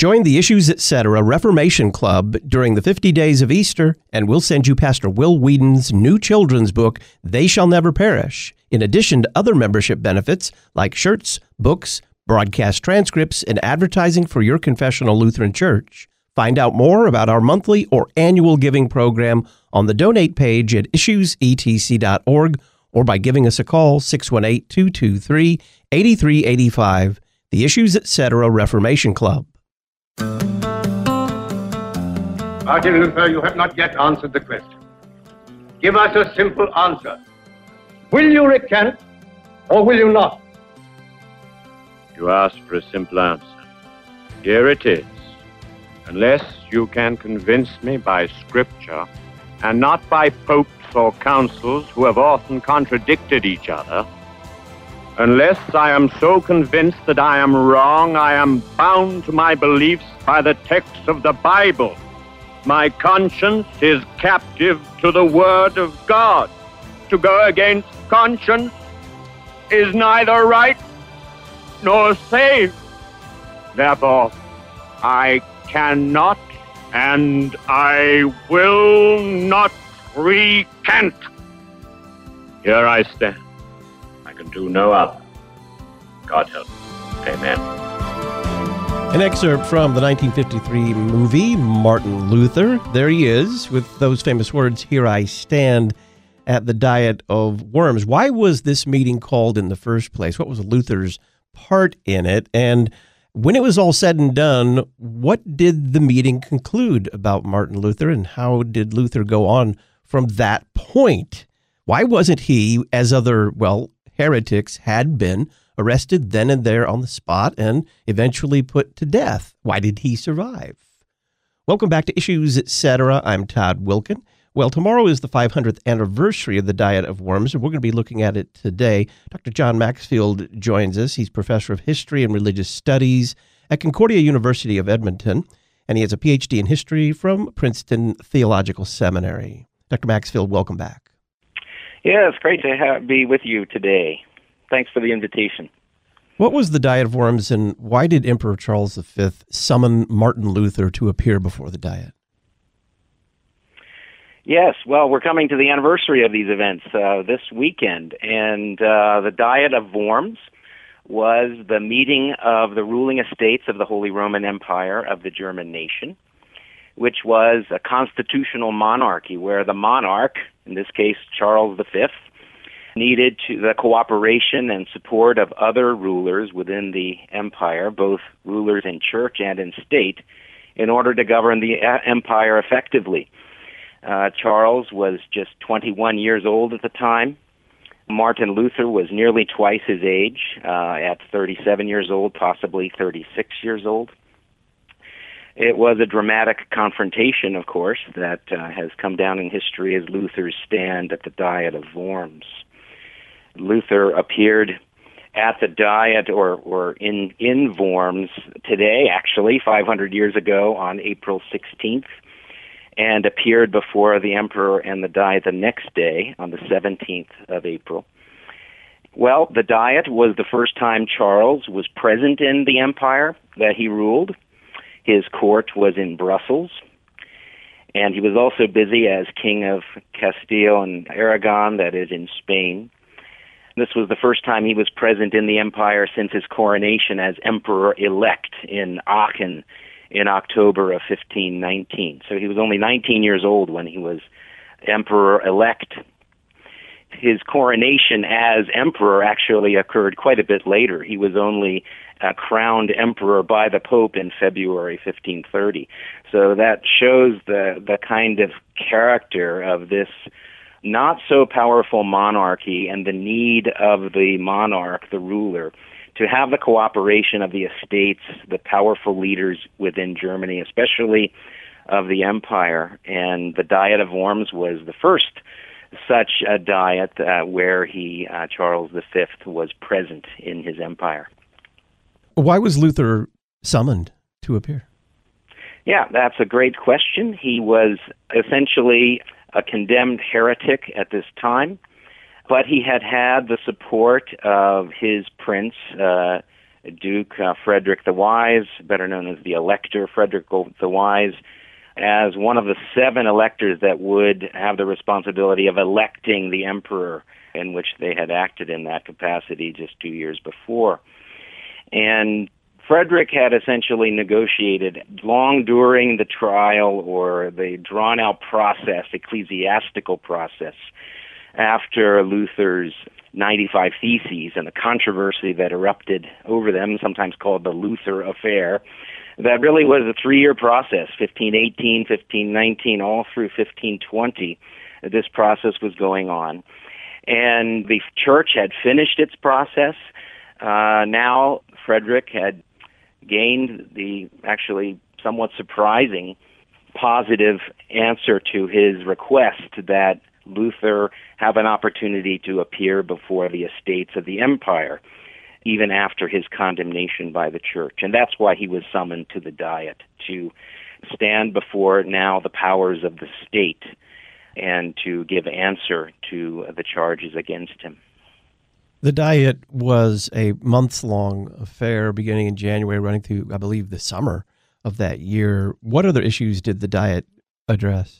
Join the Issues Etc. Reformation Club during the 50 days of Easter, and we'll send you Pastor Will Whedon's new children's book, They Shall Never Perish, in addition to other membership benefits like shirts, books, broadcast transcripts, and advertising for your confessional Lutheran church. Find out more about our monthly or annual giving program on the donate page at issuesetc.org or by giving us a call, 618-223-8385, the Issues Etc. Reformation Club. Martin Luther, you have not yet answered the question. Give us a simple answer. Will you recant or will you not? You asked for a simple answer. Here it is. Unless you can convince me by Scripture, and not by popes or councils who have often contradicted each other, unless I am so convinced that I am wrong, I am bound to my beliefs by the text of the Bible. My conscience is captive to the Word of God. To go against conscience is neither right nor safe. Therefore, I cannot and I will not recant. Here I stand. I can do no other. God help me. Amen. An excerpt from the 1953 movie, Martin Luther. There he is with those famous words, "Here I stand," at the Diet of Worms. Why was this meeting called in the first place? What was Luther's part in it? And when it was all said and done, what did the meeting conclude about Martin Luther, and how did Luther go on from that point? Why wasn't he, as other, heretics had been, arrested then and there on the spot and eventually put to death? Why did he survive? Welcome back to Issues Etc. I'm Todd Wilken. Well, tomorrow is the 500th anniversary of the Diet of Worms, and we're going to be looking at it today. Dr. John Maxfield joins us. He's professor of history and religious studies at Concordia University of Edmonton, and he has a PhD in history from Princeton Theological Seminary. Dr. Maxfield, welcome back. Yeah, it's great to be with you today. Thanks for the invitation. What was the Diet of Worms, and why did Emperor Charles V summon Martin Luther to appear before the Diet? Yes, well, we're coming to the anniversary of these events this weekend, and the Diet of Worms was the meeting of the ruling estates of the Holy Roman Empire of the German nation, which was a constitutional monarchy where the monarch, in this case Charles V, needed the cooperation and support of other rulers within the empire, both rulers in church and in state, in order to govern the empire effectively. Charles was just 21 years old at the time. Martin Luther was nearly twice his age, at 37 years old, possibly 36 years old. It was a dramatic confrontation, of course, that has come down in history as Luther's stand at the Diet of Worms. Luther appeared at the Diet or in Worms today, actually, 500 years ago on April 16th, and appeared before the emperor and the Diet the next day on the 17th of April. Well, the Diet was the first time Charles was present in the empire that he ruled. His court was in Brussels, and he was also busy as King of Castile and Aragon, that is, in Spain. This was the first time he was present in the empire since his coronation as emperor-elect in Aachen in October of 1519. So he was only 19 years old when he was emperor-elect. His coronation as emperor actually occurred quite a bit later. He was only crowned emperor by the Pope in February 1530. So that shows the kind of character of this not so powerful monarchy and the need of the monarch, the ruler, to have the cooperation of the estates, the powerful leaders within Germany, especially of the empire. And the Diet of Worms was the first such a diet where Charles V, was present in his empire. Why was Luther summoned to appear? Yeah, that's a great question. He was essentially a condemned heretic at this time, but he had the support of his prince, Duke Frederick the Wise, better known as the Elector Frederick the Wise, as one of the 7 electors that would have the responsibility of electing the emperor, in which they had acted in that capacity just 2 years before. And Frederick had essentially negotiated long during the trial or the drawn-out process, ecclesiastical process, after Luther's 95 Theses and the controversy that erupted over them, sometimes called the Luther Affair. That really was a 3-year process, 1518, 1519, all through 1520. This process was going on. And the church had finished its process. Now Frederick had gained the actually somewhat surprising positive answer to his request that Luther have an opportunity to appear before the estates of the empire, even after his condemnation by the church. And that's why he was summoned to the Diet, to stand before now the powers of the state and to give answer to the charges against him. The Diet was a months-long affair beginning in January, running through, I believe, the summer of that year. What other issues did the Diet address?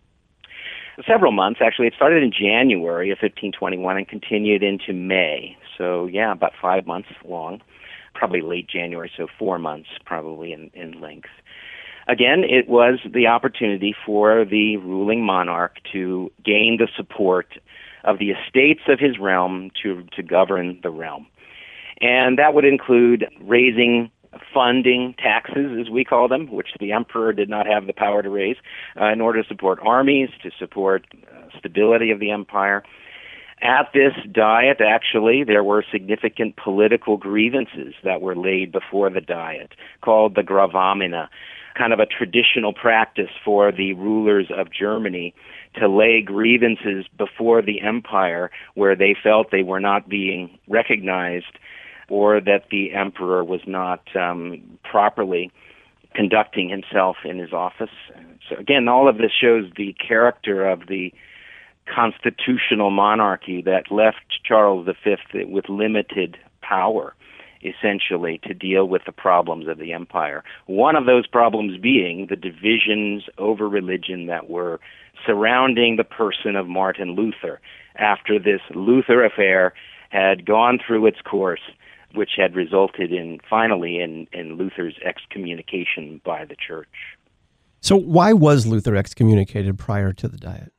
Several months, actually. It started in January of 1521 and continued into May. So, yeah, about 5 months long, probably late January, so 4 months probably in length. Again, it was the opportunity for the ruling monarch to gain the support of the estates of his realm to govern the realm. And that would include raising funding, taxes, as we call them, which the emperor did not have the power to raise, in order to support armies, to support stability of the empire. At this Diet, actually, there were significant political grievances that were laid before the Diet, called the gravamina, kind of a traditional practice for the rulers of Germany to lay grievances before the empire where they felt they were not being recognized or that the emperor was not properly conducting himself in his office. So again, all of this shows the character of the constitutional monarchy that left Charles V with limited power, essentially, to deal with the problems of the empire. One of those problems being the divisions over religion that were surrounding the person of Martin Luther after this Luther affair had gone through its course, which had resulted finally in Luther's excommunication by the church. So why was Luther excommunicated prior to the Diet?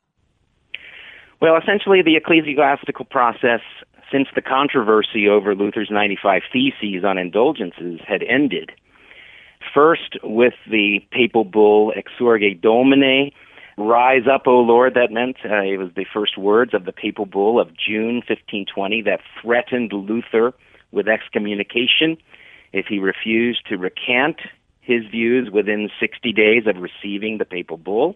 Well, essentially the ecclesiastical process, since the controversy over Luther's 95 Theses on indulgences had ended, first with the papal bull Exsurge Domine, Rise up, O Lord, that meant. It was the first words of the papal bull of June 1520 that threatened Luther with excommunication if he refused to recant his views within 60 days of receiving the papal bull.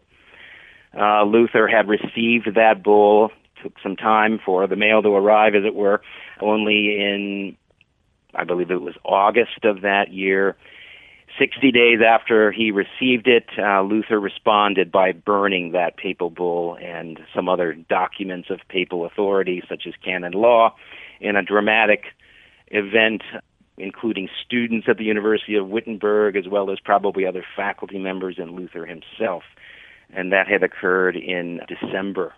Luther had received that bull. Took some time for the mail to arrive, as it were, only in, I believe it was August of that year. 60 days after he received it, Luther responded by burning that papal bull and some other documents of papal authority, such as canon law, in a dramatic event including students at the University of Wittenberg, as well as probably other faculty members and Luther himself. And that had occurred in December.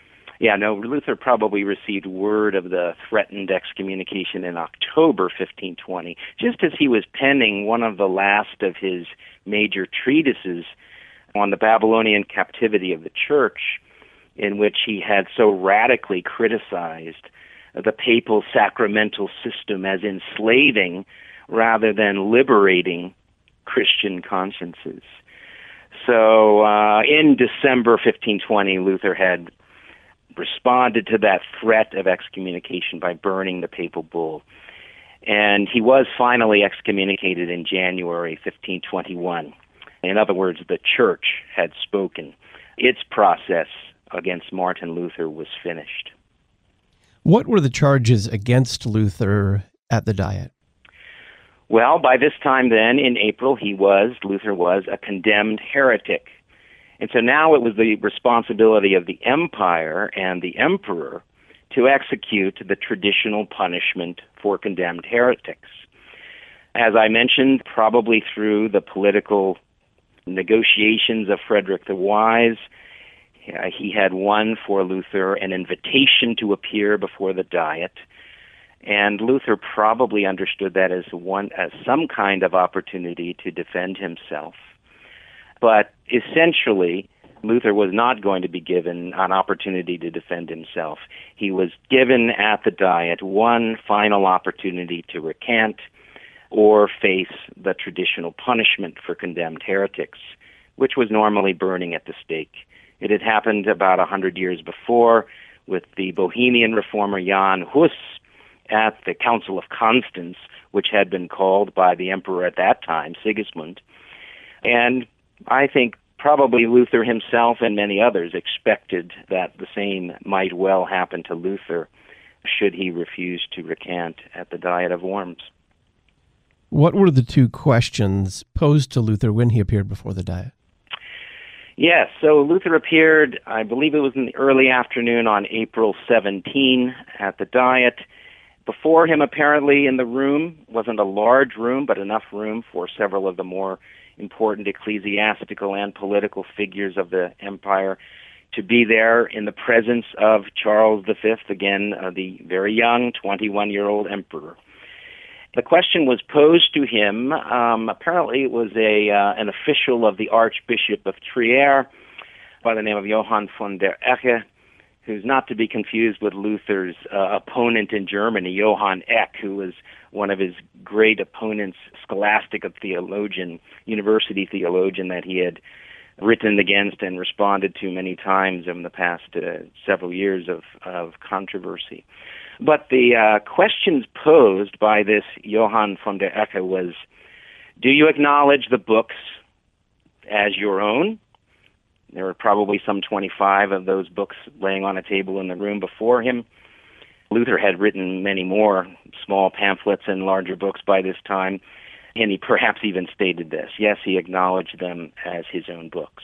Luther probably received word of the threatened excommunication in October 1520, just as he was penning one of the last of his major treatises on the Babylonian captivity of the church, in which he had so radically criticized the papal sacramental system as enslaving rather than liberating Christian consciences. So in December 1520, Luther had responded to that threat of excommunication by burning the papal bull. And he was finally excommunicated in January 1521. In other words, the church had spoken. Its process against Martin Luther was finished. What were the charges against Luther at the Diet? Well, by this time then, in April, Luther was a condemned heretic. And so now it was the responsibility of the empire and the emperor to execute the traditional punishment for condemned heretics. As I mentioned, probably through the political negotiations of Frederick the Wise, he had won for Luther an invitation to appear before the Diet, and Luther probably understood that as some kind of opportunity to defend himself. But essentially, Luther was not going to be given an opportunity to defend himself. He was given at the Diet one final opportunity to recant or face the traditional punishment for condemned heretics, which was normally burning at the stake. It had happened about 100 years before with the Bohemian reformer Jan Hus at the Council of Constance, which had been called by the emperor at that time, Sigismund. And I think probably Luther himself and many others expected that the same might well happen to Luther should he refuse to recant at the Diet of Worms. What were the two questions posed to Luther when he appeared before the Diet? Yes, so Luther appeared, I believe it was in the early afternoon on April 17 at the Diet. Before him, apparently, in the room, wasn't a large room, but enough room for several of the more important ecclesiastical and political figures of the empire to be there in the presence of Charles V, again, the very young 21-year-old emperor. The question was posed to him. Apparently, it was an official of the Archbishop of Trier by the name of Johann von der Ecke, who's not to be confused with Luther's opponent in Germany, Johann Eck, who was one of his great opponents, scholastic theologian, university theologian that he had written against and responded to many times in the past several years of controversy. But the questions posed by this Johann von der Ecke was, do you acknowledge the books as your own? There were probably some 25 of those books laying on a table in the room before him. Luther had written many more small pamphlets and larger books by this time, and he perhaps even stated this. Yes, he acknowledged them as his own books.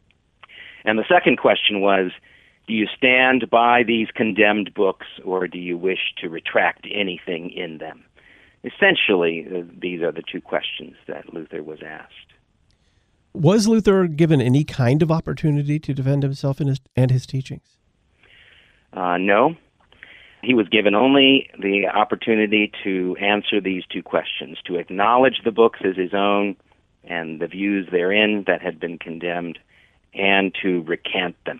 And the second question was, do you stand by these condemned books, or do you wish to retract anything in them? Essentially, these are the two questions that Luther was asked. Was Luther given any kind of opportunity to defend himself and his teachings? No. He was given only the opportunity to answer these two questions, to acknowledge the books as his own and the views therein that had been condemned, and to recant them.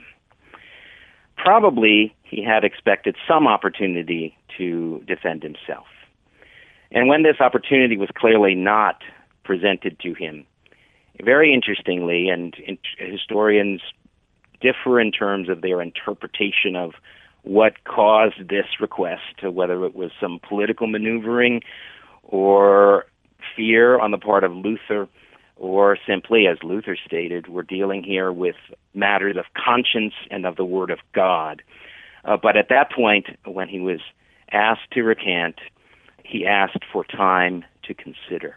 Probably he had expected some opportunity to defend himself. And when this opportunity was clearly not presented to him, very interestingly, and historians differ in terms of their interpretation of what caused this request, whether it was some political maneuvering or fear on the part of Luther, or simply, as Luther stated, we're dealing here with matters of conscience and of the Word of God. But at that point, when he was asked to recant, he asked for time to consider.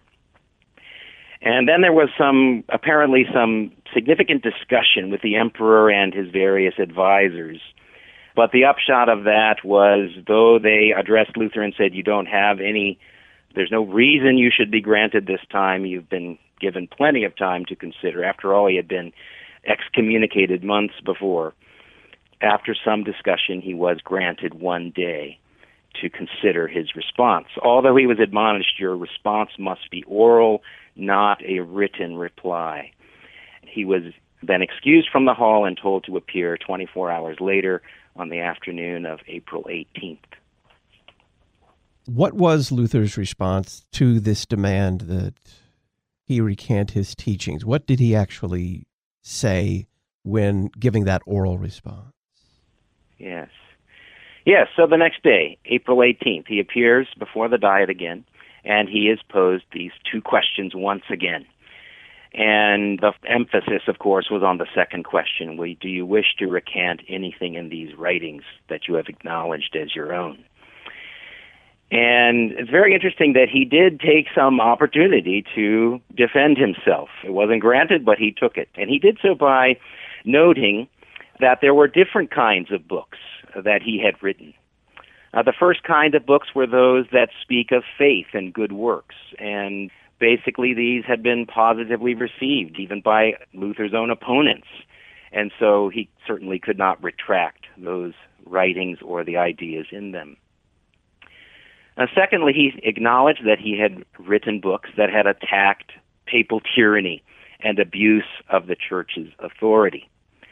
And then there was apparently some significant discussion with the emperor and his various advisors. But the upshot of that was, though they addressed Luther and said, there's no reason you should be granted this time, you've been given plenty of time to consider. After all, he had been excommunicated months before. After some discussion, he was granted 1 day to consider his response. Although he was admonished, your response must be oral, not a written reply. He was then excused from the hall and told to appear 24 hours later on the afternoon of April 18th. What was Luther's response to this demand that he recant his teachings? What did he actually say when giving that oral response? Yes, so the next day, April 18th, he appears before the Diet again, and he is posed these two questions once again. And the emphasis, of course, was on the second question. Do you wish to recant anything in these writings that you have acknowledged as your own? And it's very interesting that he did take some opportunity to defend himself. It wasn't granted, but he took it. And he did so by noting that there were different kinds of books that he had written. The first kind of books were those that speak of faith and good works, and basically these had been positively received even by Luther's own opponents, and so he certainly could not retract those writings or the ideas in them. Secondly, he acknowledged that he had written books that had attacked papal tyranny and abuse of the Church's authority.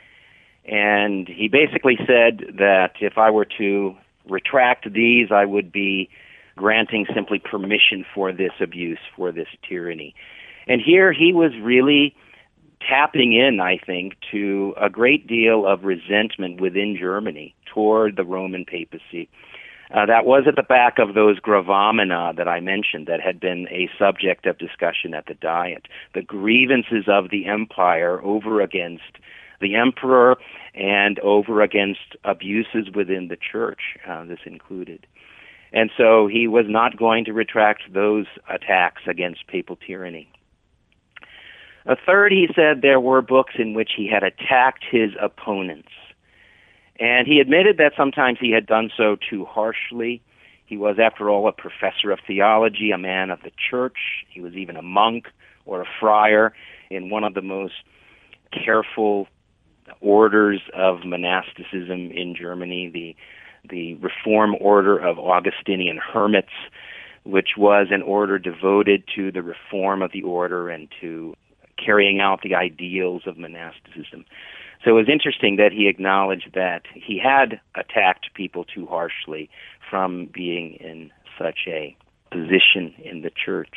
And he basically said that if I were to retract these, I would be granting simply permission for this abuse, for this tyranny. And here he was really tapping in, I think, to a great deal of resentment within Germany toward the Roman papacy. That was at the back of those gravamina that I mentioned that had been a subject of discussion at the Diet, the grievances of the empire over against the emperor and over against abuses within the church, this included. And so he was not going to retract those attacks against papal tyranny. Third, he said there were books in which he had attacked his opponents. And he admitted that sometimes he had done so too harshly. He was, after all, a professor of theology, a man of the church. He was even a monk or a friar in one of the most careful orders of monasticism in Germany, the Reform Order of Augustinian Hermits, which was an order devoted to the reform of the order and to carrying out the ideals of monasticism. So it was interesting that he acknowledged that he had attacked people too harshly from being in such a position in the church.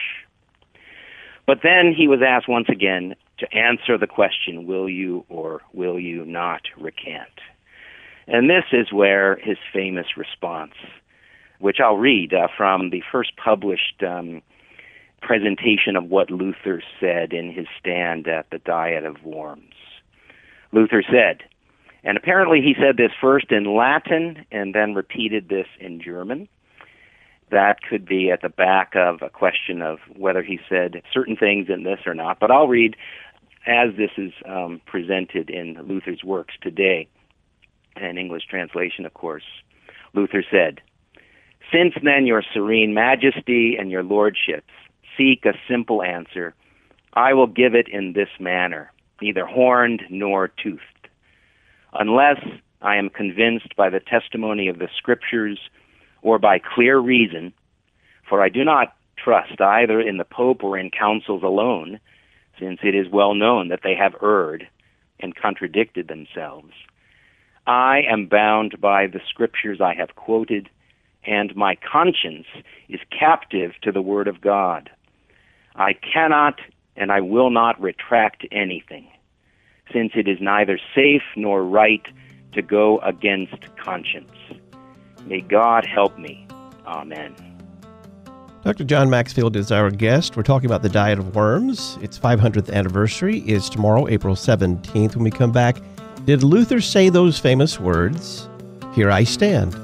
But then he was asked once again to answer the question, will you or will you not recant? And this is where his famous response, which I'll read from the first published presentation of what Luther said in his stand at the Diet of Worms. Luther said, and apparently he said this first in Latin and then repeated this in German. That could be at the back of a question of whether he said certain things in this or not, but I'll read as this is presented in Luther's works today, an English translation, of course. Luther said, "Since then, your serene majesty and your lordships seek a simple answer, I will give it in this manner, neither horned nor toothed. Unless I am convinced by the testimony of the Scriptures or by clear reason, for I do not trust either in the Pope or in councils alone, since it is well known that they have erred and contradicted themselves. I am bound by the Scriptures I have quoted, and my conscience is captive to the Word of God. I cannot and I will not retract anything, since it is neither safe nor right to go against conscience. May God help me. Amen." Dr. John Maxfield is our guest. We're talking about the Diet of Worms. Its 500th anniversary is tomorrow, April 17th. When we come back, did Luther say those famous words, "Here I stand"?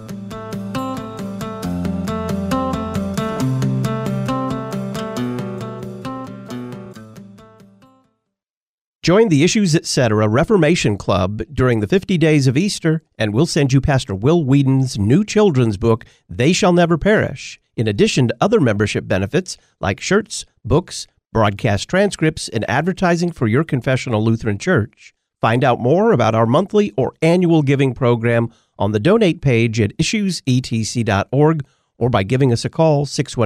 Join the Issues Etc. Reformation Club during the 50 days of Easter, and we'll send you Pastor Will Whedon's new children's book, They Shall Never Perish, in addition to other membership benefits like shirts, books, broadcast transcripts, and advertising for your confessional Lutheran church. Find out more about our monthly or annual giving program on the donate page at issuesetc.org or by giving us a call,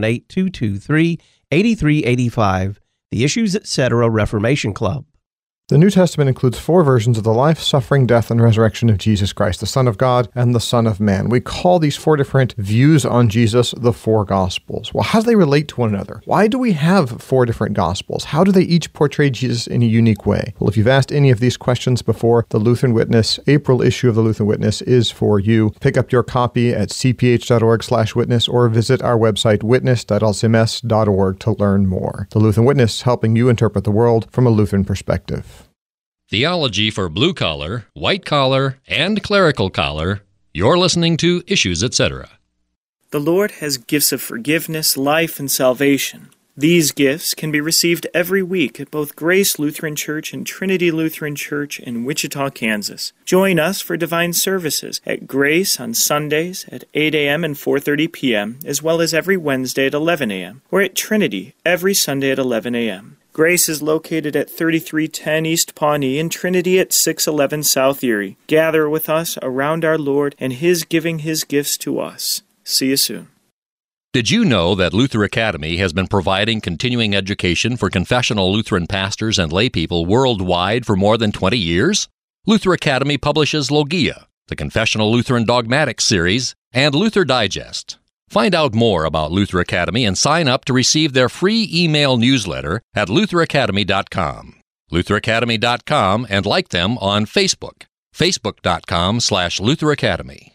618-223-8385, the Issues Etc. Reformation Club. The New Testament includes 4 versions of the life, suffering, death, and resurrection of Jesus Christ, the Son of God and the Son of Man. We call these 4 different views on Jesus the 4 Gospels. Well, how do they relate to one another? Why do we have 4 different Gospels? How do they each portray Jesus in a unique way? Well, if you've asked any of these questions before, the Lutheran Witness, April issue of the Lutheran Witness is for you. Pick up your copy at cph.org/witness or visit our website witness.lcms.org to learn more. The Lutheran Witness, helping you interpret the world from a Lutheran perspective. Theology for blue-collar, white-collar, and clerical collar. You're listening to Issues Etc. The Lord has gifts of forgiveness, life, and salvation. These gifts can be received every week at both Grace Lutheran Church and Trinity Lutheran Church in Wichita, Kansas. Join us for divine services at Grace on Sundays at 8 a.m. and 4:30 p.m., as well as every Wednesday at 11 a.m., or at Trinity every Sunday at 11 a.m. Grace is located at 3310 East Pawnee and Trinity at 611 South Erie. Gather with us around our Lord and His giving His gifts to us. See you soon. Did you know that Luther Academy has been providing continuing education for confessional Lutheran pastors and laypeople worldwide for more than 20 years? Luther Academy publishes Logia, the Confessional Lutheran Dogmatics series, and Luther Digest. Find out more about Luther Academy and sign up to receive their free email newsletter at lutheracademy.com. lutheracademy.com, and like them on Facebook, facebook.com/Luther Academy.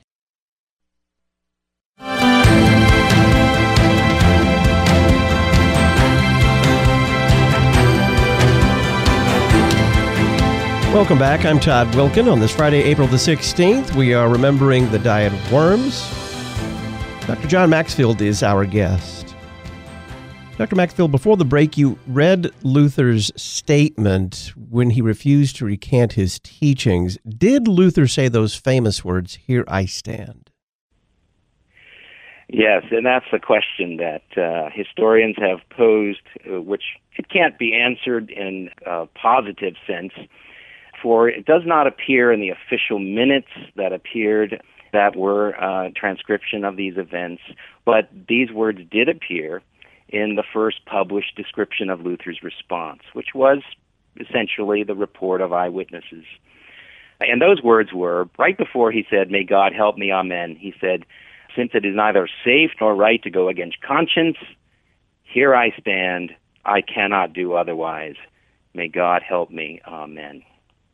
Welcome back. I'm Todd Wilkin. On this Friday, April the 16th, we are remembering the Diet of Worms. Dr. John Maxfield is our guest. Dr. Maxfield, before the break, you read Luther's statement when he refused to recant his teachings. Did Luther say those famous words, "Here I stand"? Yes, and that's the question that historians have posed, which it can't be answered in a positive sense, for it does not appear in the official minutes that appeared that were a transcription of these events, but these words did appear in the first published description of Luther's response, which was essentially the report of eyewitnesses. And those words were, right before he said, "May God help me, amen," he said, "Since it is neither safe nor right to go against conscience, here I stand, I cannot do otherwise. May God help me, amen."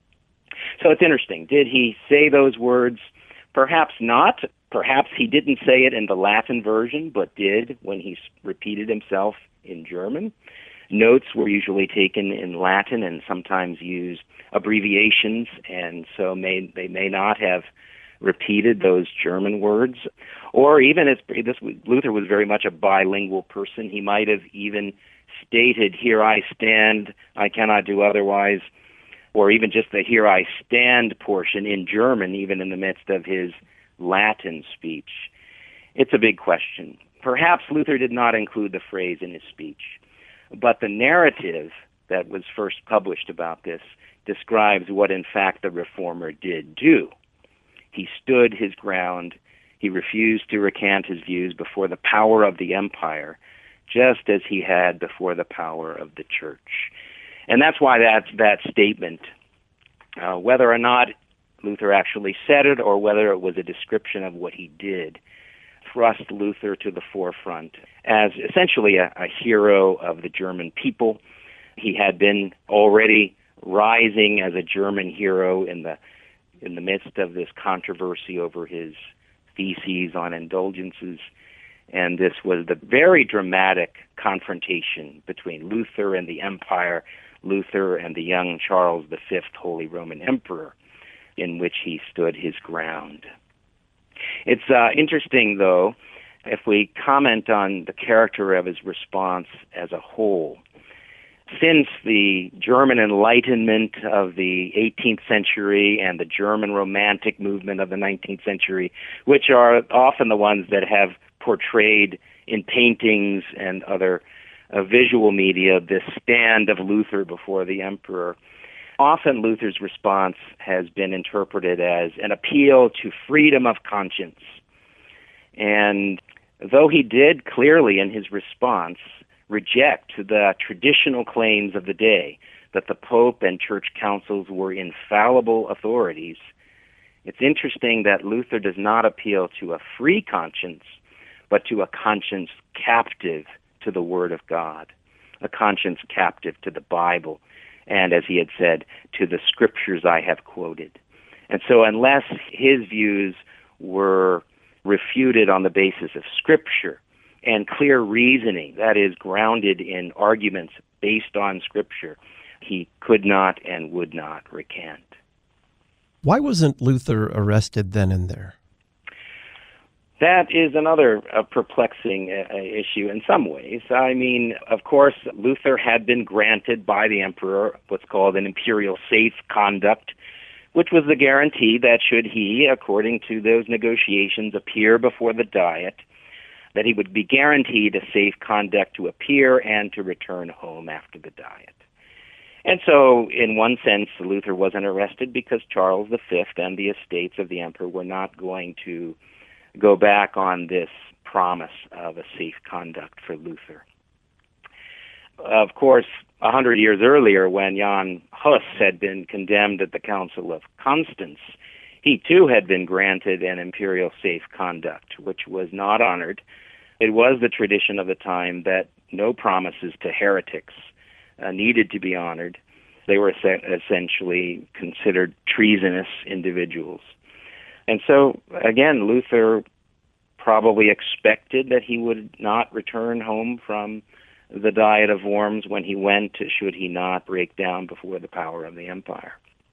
So it's interesting. Did he say those words? Perhaps not. Perhaps he didn't say it in the Latin version, but did when he repeated himself in German. Notes were usually taken in Latin and sometimes used abbreviations, and so they may not have repeated those German words. Or even Luther was very much a bilingual person. He might have even stated, "Here I stand, I cannot do otherwise," or even just the "Here I stand" portion in German, even in the midst of his Latin speech. It's a big question. Perhaps Luther did not include the phrase in his speech, but the narrative that was first published about this describes what, in fact, the Reformer did do. He stood his ground. He refused to recant his views before the power of the empire, just as he had before the power of the church. And that's why that statement, whether or not Luther actually said it or whether it was a description of what he did, thrust Luther to the forefront as essentially a hero of the German people. He had been already rising as a German hero in the midst of this controversy over his theses on indulgences. And this was the very dramatic confrontation between Luther and the empire, Luther and the young Charles V, Holy Roman Emperor, in which he stood his ground. It's interesting, though, if we comment on the character of his response as a whole. Since the German Enlightenment of the 18th century and the German Romantic movement of the 19th century, which are often the ones that have portrayed in paintings and other visual media this stand of Luther before the emperor, often Luther's response has been interpreted as an appeal to freedom of conscience. And though he did clearly in his response reject the traditional claims of the day that the Pope and church councils were infallible authorities, it's interesting that Luther does not appeal to a free conscience, but to a conscience captive to the Word of God, a conscience captive to the Bible, and, as he had said, to the scriptures I have quoted. And so unless his views were refuted on the basis of Scripture and clear reasoning, that is, grounded in arguments based on Scripture, he could not and would not recant. Why wasn't Luther arrested then and there? That is another perplexing issue in some ways. I mean, of course, Luther had been granted by the emperor what's called an imperial safe conduct, which was the guarantee that should he, according to those negotiations, appear before the Diet, that he would be guaranteed a safe conduct to appear and to return home after the Diet. And so, in one sense, Luther wasn't arrested because Charles V and the estates of the emperor were not going to go back on this promise of a safe conduct for Luther. Of course, 100 years earlier, when Jan Hus had been condemned at the Council of Constance, he too had been granted an imperial safe conduct, which was not honored. It was the tradition of the time that no promises to heretics needed to be honored. They were essentially considered treasonous individuals. And so, again, Luther probably expected that he would not return home from the Diet of Worms when he went, should he not break down before the power of the empire.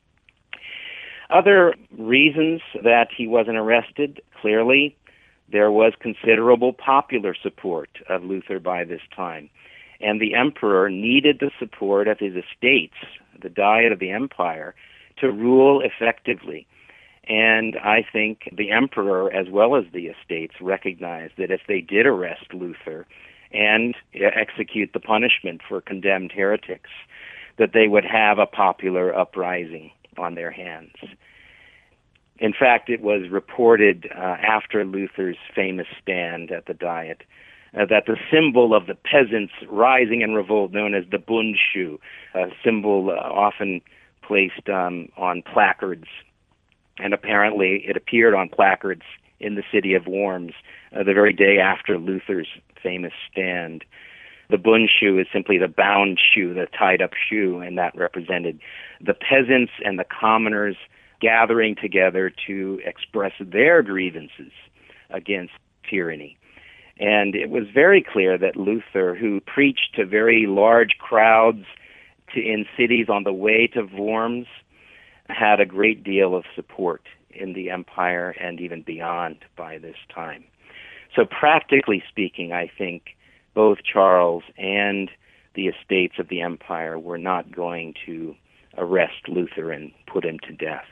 Other reasons that he wasn't arrested, clearly, there was considerable popular support of Luther by this time. And the emperor needed the support of his estates, the Diet of the Empire, to rule effectively. And I think the emperor, as well as the estates, recognized that if they did arrest Luther and execute the punishment for condemned heretics, that they would have a popular uprising on their hands. In fact, it was reported after Luther's famous stand at the Diet that the symbol of the peasants rising in revolt, known as the Bundschuh, a symbol often placed on placards, and apparently it appeared on placards in the city of Worms the very day after Luther's famous stand. The Bundschuh is simply the bound shoe, the tied-up shoe, and that represented the peasants and the commoners gathering together to express their grievances against tyranny. And it was very clear that Luther, who preached to very large crowds in cities on the way to Worms, had a great deal of support in the empire and even beyond by this time. So practically speaking, I think both Charles and the estates of the empire were not going to arrest Luther and put him to death.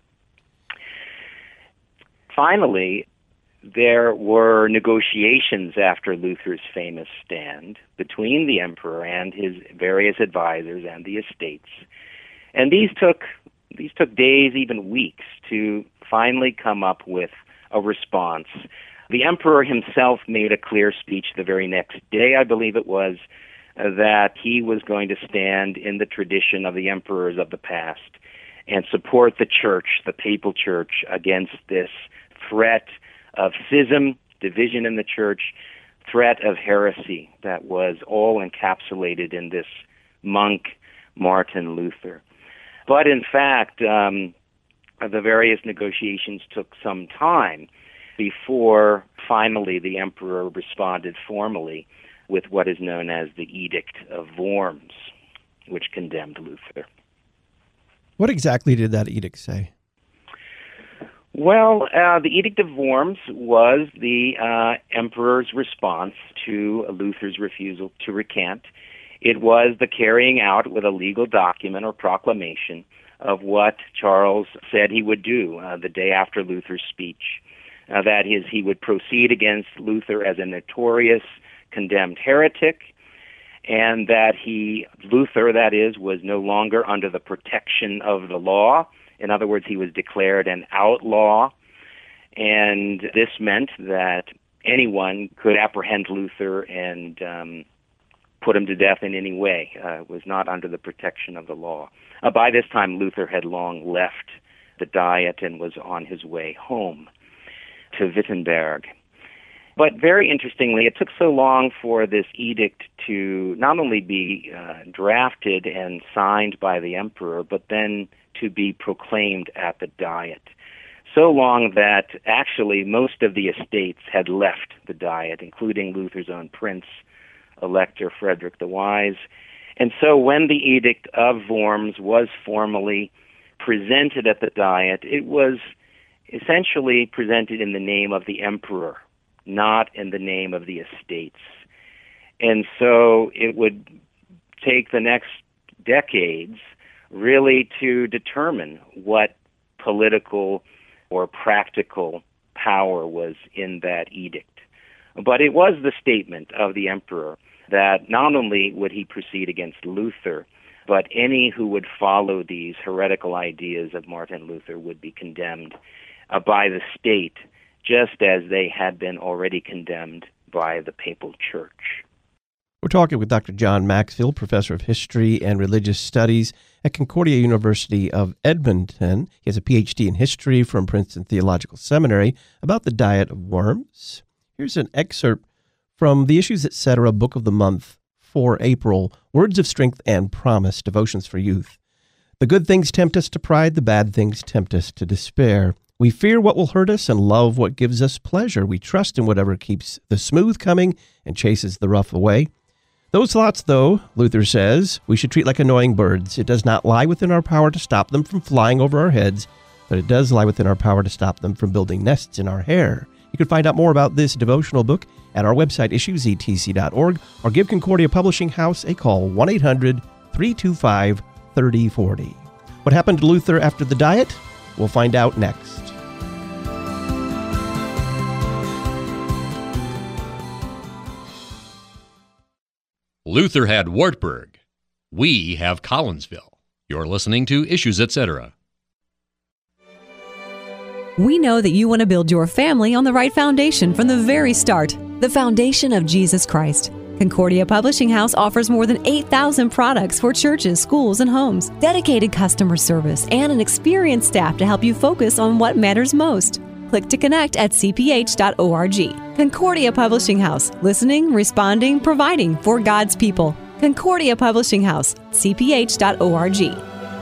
Finally, there were negotiations after Luther's famous stand between the emperor and his various advisors and the estates. And these took days, even weeks, to finally come up with a response. The emperor himself made a clear speech the very next day, I believe it was, that he was going to stand in the tradition of the emperors of the past and support the church, the papal church, against this threat of schism, division in the church, threat of heresy that was all encapsulated in this monk, Martin Luther. But in fact, the various negotiations took some time before finally the emperor responded formally with what is known as the Edict of Worms, which condemned Luther. What exactly did that edict say? Well, the Edict of Worms was the emperor's response to Luther's refusal to recant. It was the carrying out with a legal document or proclamation of what Charles said he would do the day after Luther's speech. That is, he would proceed against Luther as a notorious condemned heretic, and that Luther, that is, was no longer under the protection of the law. In other words, he was declared an outlaw, and this meant that anyone could apprehend Luther and put him to death in any way. Was not under the protection of the law. By this time, Luther had long left the Diet and was on his way home to Wittenberg. But very interestingly, it took so long for this edict to not only be drafted and signed by the emperor, but then to be proclaimed at the Diet. So long that actually most of the estates had left the Diet, including Luther's own prince, Elector Frederick the Wise. And so when the Edict of Worms was formally presented at the Diet, it was essentially presented in the name of the emperor not in the name of the estates. And so it would take the next decades really to determine what political or practical power was in that edict. But it was the statement of the emperor that not only would he proceed against Luther, but any who would follow these heretical ideas of Martin Luther would be condemned by the state, just as they had been already condemned by the papal church. We're talking with Dr. John Maxfield, professor of history and religious studies at Concordia University of Edmonton. He has a PhD in history from Princeton Theological Seminary about the Diet of Worms. Here's an excerpt from the Issues Etc. Book of the Month for April, Words of Strength and Promise, Devotions for Youth. The good things tempt us to pride, the bad things tempt us to despair. We fear what will hurt us and love what gives us pleasure. We trust in whatever keeps the smooth coming and chases the rough away. Those thoughts, though, Luther says, we should treat like annoying birds. It does not lie within our power to stop them from flying over our heads, but it does lie within our power to stop them from building nests in our hair. You can find out more about this devotional book at our website, issuesetc.org, or give Concordia Publishing House a call, 1-800-325-3040. What happened to Luther after the Diet? We'll find out next. Luther had Wartburg. We have Collinsville. You're listening to Issues Etc. We know that you want to build your family on the right foundation from the very start, the foundation of Jesus Christ. Concordia Publishing House offers more than 8,000 products for churches, schools, and homes, dedicated customer service, and an experienced staff to help you focus on what matters most. Click to connect at cph.org. Concordia Publishing House, listening, responding, providing for God's people. Concordia Publishing House, cph.org.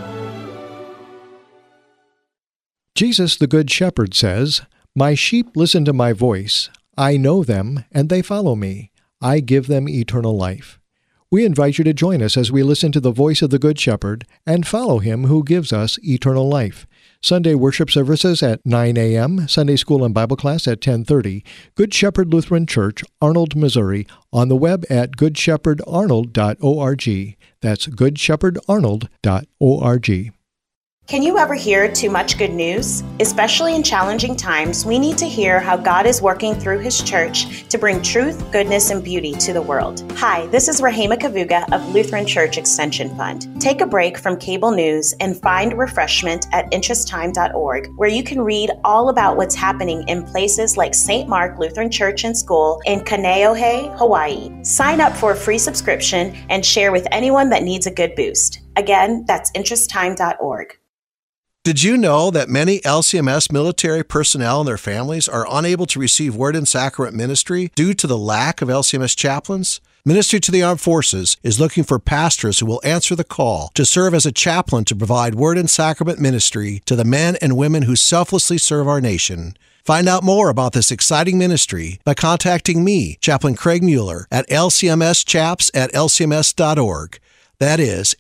Jesus, the Good Shepherd, says, "My sheep listen to my voice. I know them, and they follow me. I give them eternal life." We invite you to join us as we listen to the voice of the Good Shepherd and follow him who gives us eternal life. Sunday worship services at 9 a.m., Sunday school and Bible class at 10:30, Good Shepherd Lutheran Church, Arnold, Missouri, on the web at goodshepherdarnold.org. That's goodshepherdarnold.org. Can you ever hear too much good news? Especially in challenging times, we need to hear how God is working through His church to bring truth, goodness, and beauty to the world. Hi, this is Rahema Kavuga of Lutheran Church Extension Fund. Take a break from cable news and find refreshment at interesttime.org, where you can read all about what's happening in places like St. Mark Lutheran Church and School in Kaneohe, Hawaii. Sign up for a free subscription and share with anyone that needs a good boost. Again, that's interesttime.org. Did you know that many LCMS military personnel and their families are unable to receive Word and Sacrament ministry due to the lack of LCMS chaplains? Ministry to the Armed Forces is looking for pastors who will answer the call to serve as a chaplain to provide Word and Sacrament ministry to the men and women who selflessly serve our nation. Find out more about this exciting ministry by contacting me, Chaplain Craig Mueller, at lcmschaps@lcms.org. That is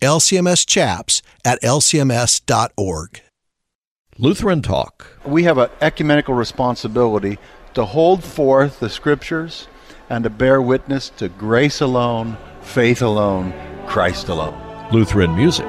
lcmschaps@lcms.org. Lutheran Talk. We have an ecumenical responsibility to hold forth the Scriptures and to bear witness to grace alone, faith alone, Christ alone. Lutheran music.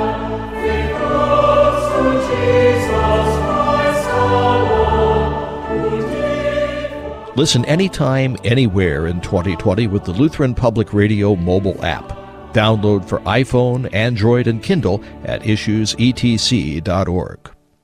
Listen anytime, anywhere in 2020 with the Lutheran Public Radio mobile app. Download for iPhone, Android, and Kindle at issuesetc.org.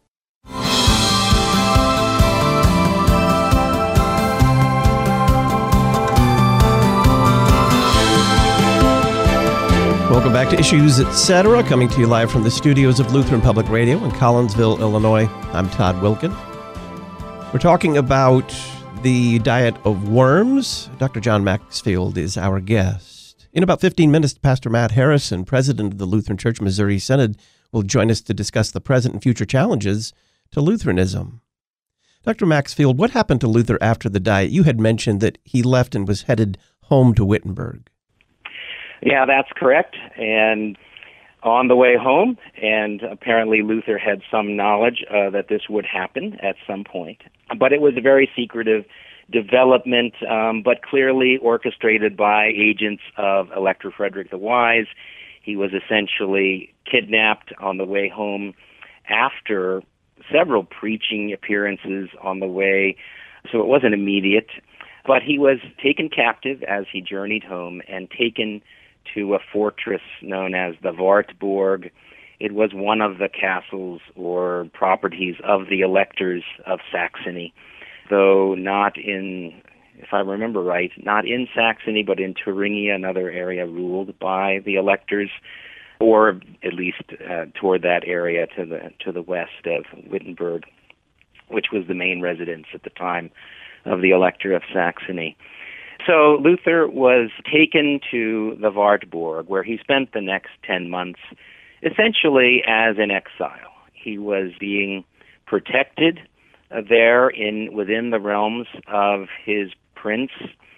Welcome back to Issues Etc., coming to you live from the studios of Lutheran Public Radio in Collinsville, Illinois. I'm Todd Wilkin. We're talking about the Diet of Worms. Dr. John Maxfield is our guest. In about 15 minutes, Pastor Matt Harrison, president of the Lutheran Church Missouri Synod, will join us to discuss the present and future challenges to Lutheranism. Dr. Maxfield, what happened to Luther after the Diet? You had mentioned that he left and was headed home to Wittenberg. Yeah, that's correct. And on the way home, and apparently Luther had some knowledge that this would happen at some point, but it was a very secretive development, but clearly orchestrated by agents of Elector Frederick the Wise. He was essentially kidnapped on the way home after several preaching appearances on the way, so it wasn't immediate. But he was taken captive as he journeyed home and taken to a fortress known as the Wartburg. It was one of the castles or properties of the electors of Saxony, though not in, if I remember right, not in Saxony, but in Thuringia, another area ruled by the electors, or at least toward that area to the west of Wittenberg, which was the main residence at the time of the Elector of Saxony. So Luther was taken to the Wartburg, where he spent the next 10 months essentially as an exile. He was being protected there within the realms of his prince.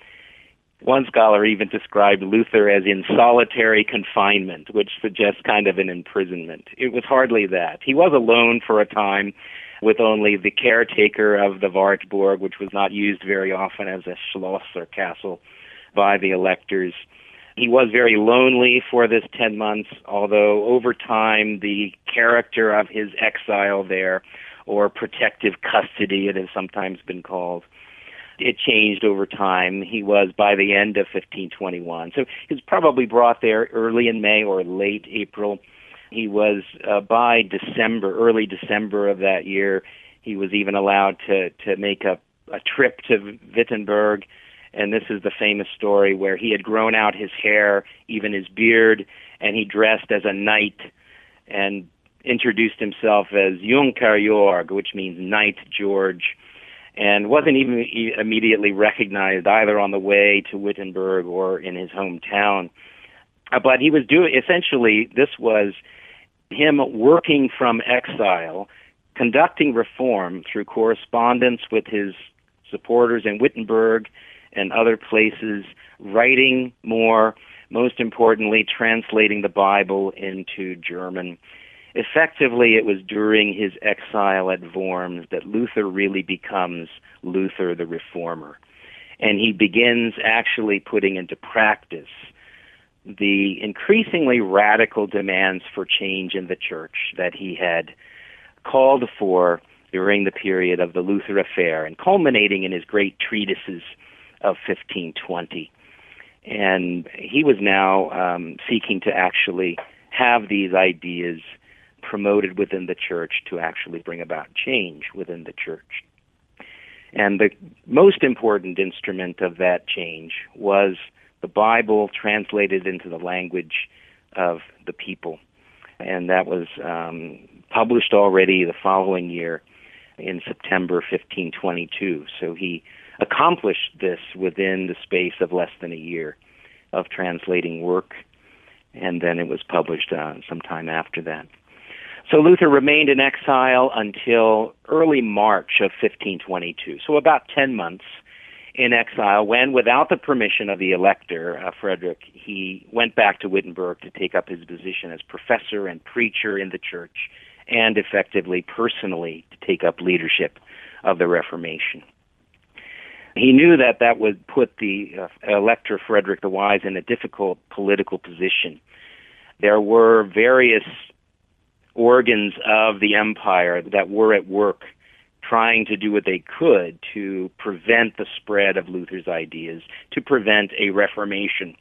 One scholar even described Luther as in solitary confinement, which suggests kind of an imprisonment. It was hardly that. He was alone for a time with only the caretaker of the Wartburg, which was not used very often as a schloss or castle by the electors. He was very lonely for this 10 months, although over time the character of his exile there, or protective custody it has sometimes been called, it changed over time. He was by the end of 1521. So he was probably brought there early in May or late April. He was, by December, early December of that year, he was even allowed to make a trip to Wittenberg. And this is the famous story where he had grown out his hair, even his beard, and he dressed as a knight and introduced himself as Junker Georg, which means Knight George, and wasn't even immediately recognized either on the way to Wittenberg or in his hometown. But he was essentially, this was him working from exile, conducting reform through correspondence with his supporters in Wittenberg and other places, writing more, most importantly, translating the Bible into German. Effectively, it was during his exile at Worms that Luther really becomes Luther the Reformer. And he begins actually putting into practice the increasingly radical demands for change in the church that he had called for during the period of the Luther Affair, and culminating in his great treatises of 1520. And he was now seeking to actually have these ideas promoted within the church to actually bring about change within the church. And the most important instrument of that change was the Bible translated into the language of the people. And that was published already the following year in September 1522. So he accomplished this within the space of less than a year of translating work, and then it was published sometime after that. So Luther remained in exile until early March of 1522, so about 10 months in exile, when, without the permission of the elector, Frederick, he went back to Wittenberg to take up his position as professor and preacher in the church, and effectively, personally, to take up leadership of the Reformation. He knew that that would put the Elector Frederick the Wise in a difficult political position. There were various organs of the empire that were at work trying to do what they could to prevent the spread of Luther's ideas, to prevent a reformation.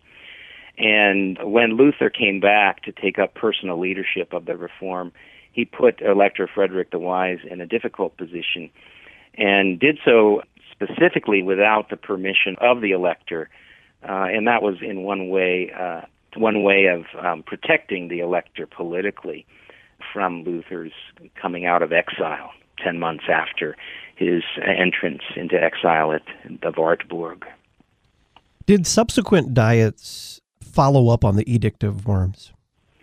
And when Luther came back to take up personal leadership of the reform, he put Elector Frederick the Wise in a difficult position, and did so specifically without the permission of the elector. And that was in one way of protecting the elector politically from Luther's coming out of exile 10 months after his entrance into exile at the Wartburg. Did subsequent diets follow up on the Edict of Worms?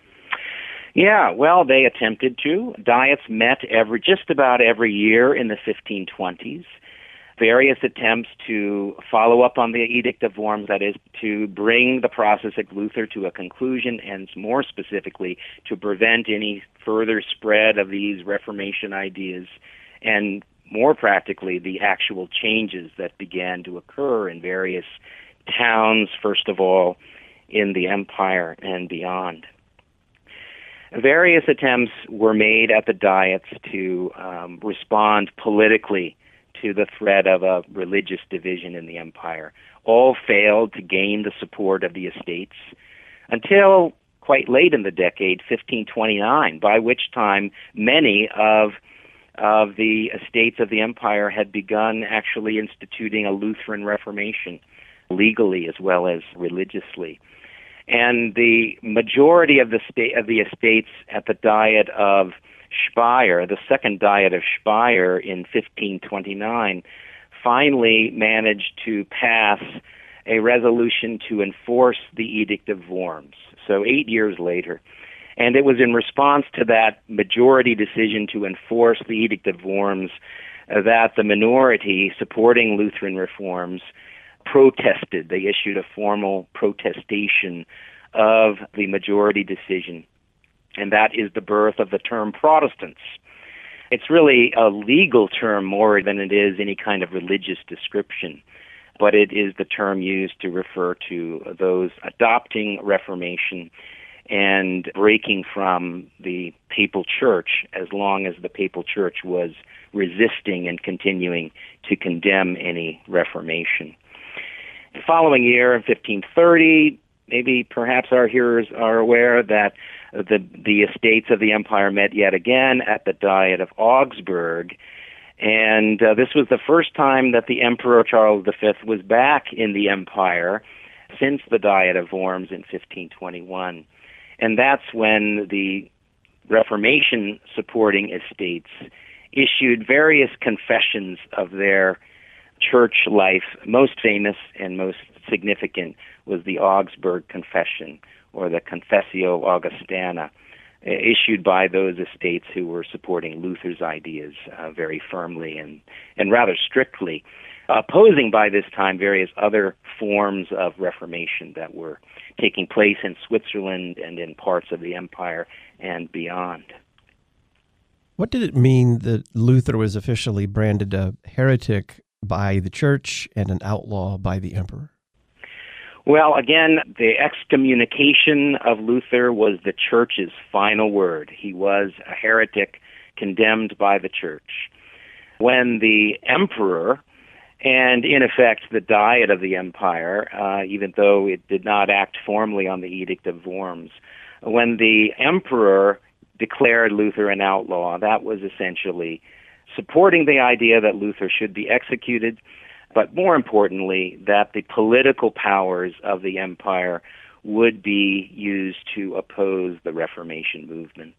Yeah, well, they attempted to. Diets met just about every year in the 1520s. Various attempts to follow up on the Edict of Worms, that is, to bring the process of Luther to a conclusion, and more specifically, to prevent any further spread of these Reformation ideas, and more practically, the actual changes that began to occur in various towns, first of all, in the empire and beyond. Various attempts were made at the Diets to respond politically to the threat of a religious division in the empire. All failed to gain the support of the estates until quite late in the decade, 1529, by which time many of the estates of the empire had begun actually instituting a Lutheran Reformation, legally as well as religiously. And the majority of the estates at the Diet of Speyer, the Second Diet of Speyer in 1529, finally managed to pass a resolution to enforce the Edict of Worms, so 8 years later. And it was in response to that majority decision to enforce the Edict of Worms that the minority supporting Lutheran reforms protested. They issued a formal protestation of the majority decision, and that is the birth of the term Protestants. It's really a legal term more than it is any kind of religious description, but it is the term used to refer to those adopting Reformation and breaking from the papal church as long as the papal church was resisting and continuing to condemn any Reformation. The following year, in 1530, maybe perhaps our hearers are aware that the estates of the empire met yet again at the Diet of Augsburg, and this was the first time that the Emperor Charles V was back in the empire since the Diet of Worms in 1521. And that's when the Reformation-supporting estates issued various confessions of their church life. Most famous and most significant was the Augsburg Confession, or the Confessio Augustana, issued by those estates who were supporting Luther's ideas very firmly and rather strictly, opposing by this time various other forms of Reformation that were taking place in Switzerland and in parts of the empire and beyond. What did it mean that Luther was officially branded a heretic by the church and an outlaw by the emperor? Well, again, the excommunication of Luther was the church's final word. He was a heretic condemned by the church. When the emperor, and in effect the Diet of the empire, even though it did not act formally on the Edict of Worms, when the emperor declared Luther an outlaw, that was essentially supporting the idea that Luther should be executed, but more importantly, that the political powers of the empire would be used to oppose the Reformation movement.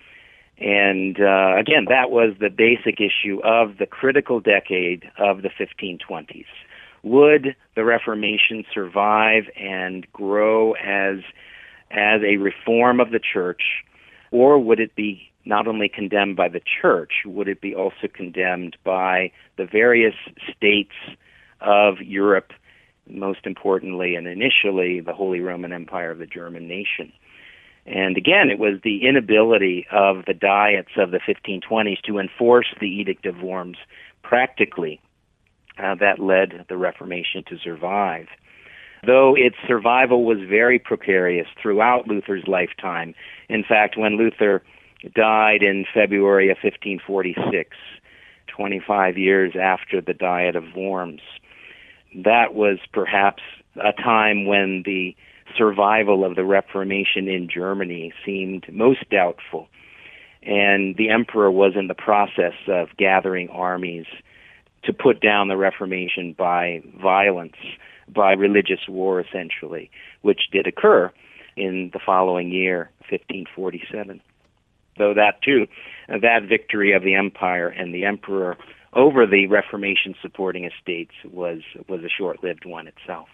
And again, that was the basic issue of the critical decade of the 1520s. Would the Reformation survive and grow as a reform of the church, or would it be not only condemned by the church, would it be also condemned by the various states of Europe, most importantly and initially the Holy Roman Empire of the German nation? And again, it was the inability of the diets of the 1520s to enforce the Edict of Worms practically that led the Reformation to survive. Though its survival was very precarious throughout Luther's lifetime. In fact, when Luther died in February of 1546, 25 years after the Diet of Worms, that was perhaps a time when the survival of the Reformation in Germany seemed most doubtful. And the emperor was in the process of gathering armies to put down the Reformation by violence, by religious war essentially, which did occur in the following year, 1547. Though that too, that victory of the empire and the emperor over the Reformation supporting estates was a short-lived one itself.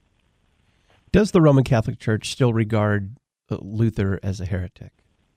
Does the Roman Catholic Church still regard Luther as a heretic?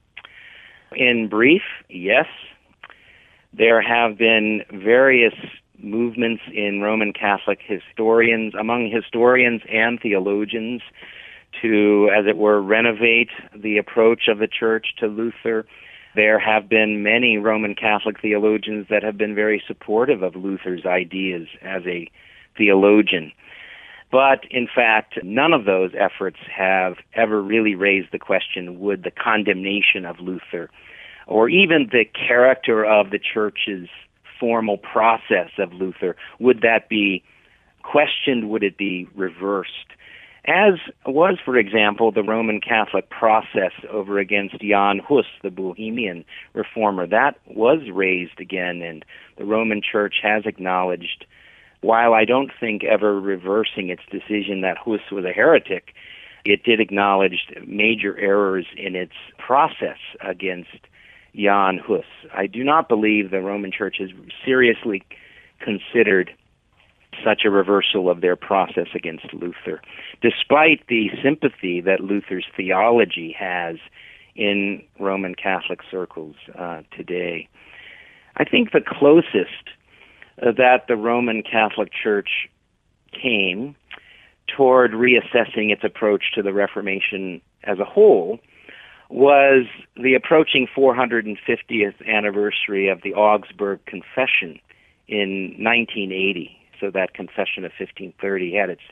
In brief, yes. There have been various movements in Roman Catholic historians, among historians and theologians, to, as it were, renovate the approach of the Church to Luther. There have been many Roman Catholic theologians that have been very supportive of Luther's ideas as a theologian. But, in fact, none of those efforts have ever really raised the question, would the condemnation of Luther, or even the character of the Church's formal process of Luther, would that be questioned, would it be reversed? As was, for example, the Roman Catholic process over against Jan Hus, the Bohemian reformer. That was raised again, and the Roman Church has acknowledged, while I don't think ever reversing its decision that Hus was a heretic, it did acknowledge major errors in its process against Jan Hus. I do not believe the Roman Church has seriously considered such a reversal of their process against Luther, despite the sympathy that Luther's theology has in Roman Catholic circles today. I think the closest that the Roman Catholic Church came toward reassessing its approach to the Reformation as a whole was the approaching 450th anniversary of the Augsburg Confession in 1980. So that Confession of 1530 had its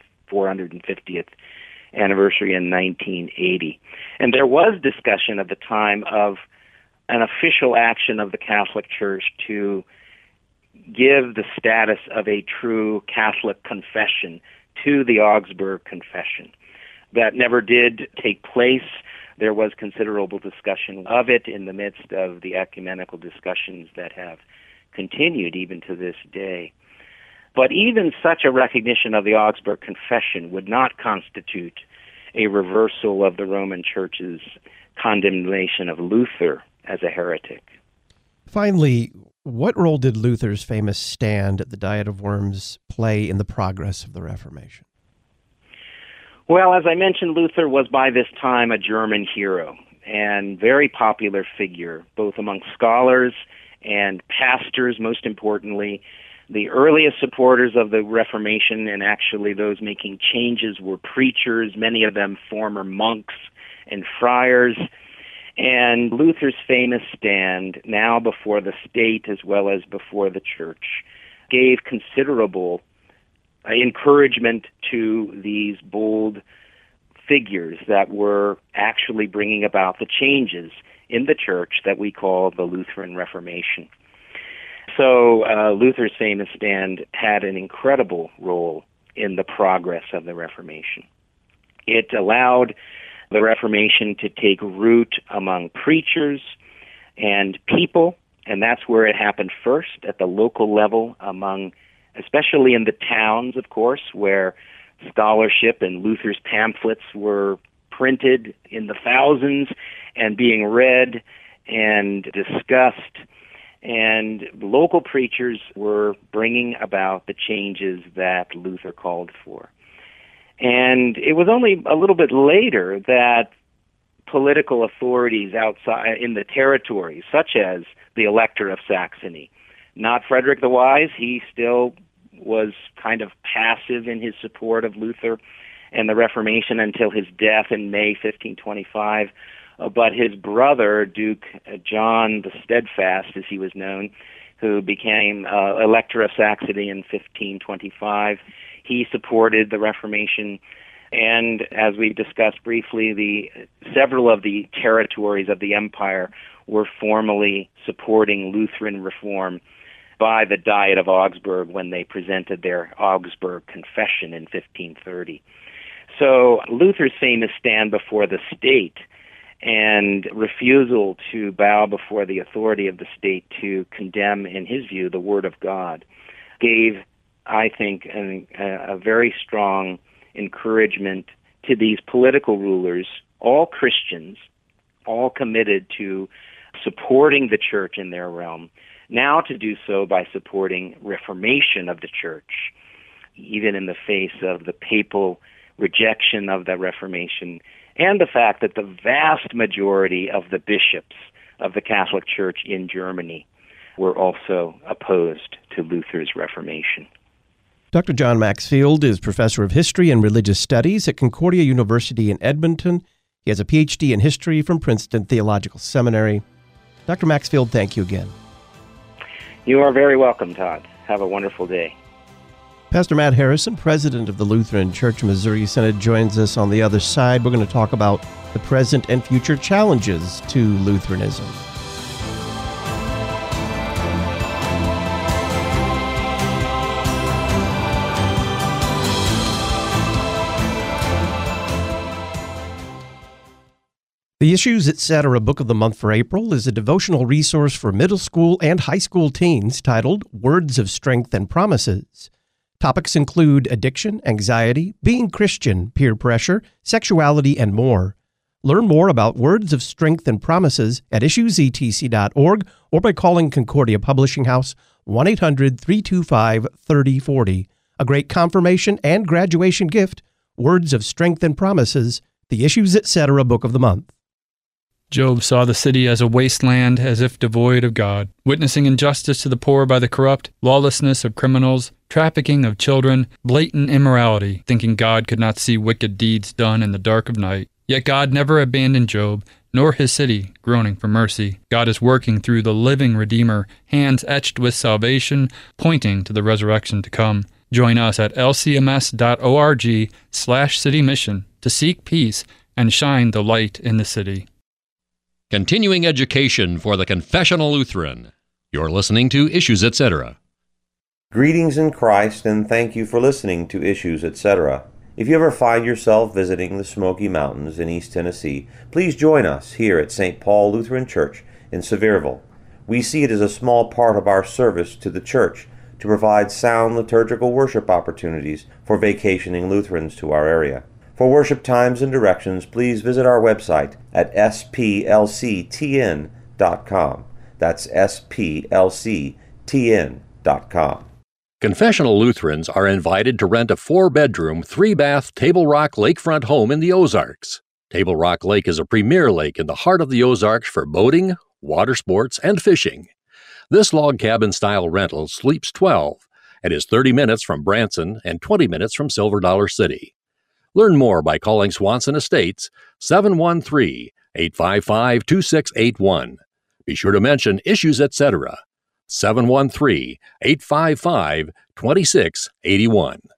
450th anniversary in 1980. And there was discussion at the time of an official action of the Catholic Church to give the status of a true Catholic confession to the Augsburg Confession. That never did take place. There was considerable discussion of it in the midst of the ecumenical discussions that have continued even to this day. But even such a recognition of the Augsburg Confession would not constitute a reversal of the Roman Church's condemnation of Luther as a heretic. Finally, what role did Luther's famous stand at the Diet of Worms play in the progress of the Reformation? Well, as I mentioned, Luther was by this time a German hero and very popular figure, both among scholars and pastors, most importantly. The earliest supporters of the Reformation, and actually those making changes, were preachers, many of them former monks and friars. And Luther's famous stand, now before the state as well as before the church, gave considerable encouragement to these bold figures that were actually bringing about the changes in the church that we call the Lutheran Reformation. So Luther's famous stand had an incredible role in the progress of the Reformation. It allowed the Reformation to take root among preachers and people, and that's where it happened first, at the local level, among, especially in the towns, of course, where scholarship and Luther's pamphlets were printed in the thousands and being read and discussed. And local preachers were bringing about the changes that Luther called for. And it was only a little bit later that political authorities outside in the territories, such as the Elector of Saxony, not Frederick the Wise, he still was kind of passive in his support of Luther and the Reformation until his death in May 1525. But his brother, Duke John the Steadfast, as he was known, who became Elector of Saxony in 1525, he supported the Reformation. And as we discussed briefly, several of the territories of the empire were formally supporting Lutheran reform by the Diet of Augsburg when they presented their Augsburg Confession in 1530. So Luther's famous stand before the state and refusal to bow before the authority of the state to condemn, in his view, the Word of God, gave, I think, a very strong encouragement to these political rulers, all Christians, all committed to supporting the church in their realm, now to do so by supporting reformation of the church, even in the face of the papal rejection of the Reformation and the fact that the vast majority of the bishops of the Catholic Church in Germany were also opposed to Luther's Reformation. Dr. John Maxfield is professor of history and religious studies at Concordia University in Edmonton. He has a PhD in history from Princeton Theological Seminary. Dr. Maxfield, thank you again. You are very welcome, Todd. Have a wonderful day. Pastor Matt Harrison, president of the Lutheran Church Missouri Synod, joins us on the other side. We're going to talk about the present and future challenges to Lutheranism. The Issues Etc. Book of the Month for April is a devotional resource for middle school and high school teens titled Words of Strength and Promises. Topics include addiction, anxiety, being Christian, peer pressure, sexuality, and more. Learn more about Words of Strength and Promises at issuesetc.org or by calling Concordia Publishing House 1-800-325-3040. A great confirmation and graduation gift, Words of Strength and Promises, the Issues Etc. Book of the Month. Job saw the city as a wasteland, as if devoid of God, witnessing injustice to the poor by the corrupt, lawlessness of criminals, trafficking of children, blatant immorality, thinking God could not see wicked deeds done in the dark of night. Yet God never abandoned Job, nor his city, groaning for mercy. God is working through the living Redeemer, hands etched with salvation, pointing to the resurrection to come. Join us at lcms.org/citymission to seek peace and shine the light in the city. Continuing education for the Confessional Lutheran. You're listening to Issues Etc. Greetings in Christ, and thank you for listening to Issues Etc. If you ever find yourself visiting the Smoky Mountains in East Tennessee, please join us here at St. Paul Lutheran Church in Sevierville. We see it as a small part of our service to the church to provide sound liturgical worship opportunities for vacationing Lutherans to our area. For worship times and directions, please visit our website at splctn.com. That's splctn.com. Confessional Lutherans are invited to rent a 4-bedroom, 3-bath Table Rock lakefront home in the Ozarks. Table Rock Lake is a premier lake in the heart of the Ozarks for boating, water sports, and fishing. This log cabin-style rental sleeps 12 and is 30 minutes from Branson and 20 minutes from Silver Dollar City. Learn more by calling Swanson Estates 713-855-2681. Be sure to mention Issues Etc. 713-855-2681.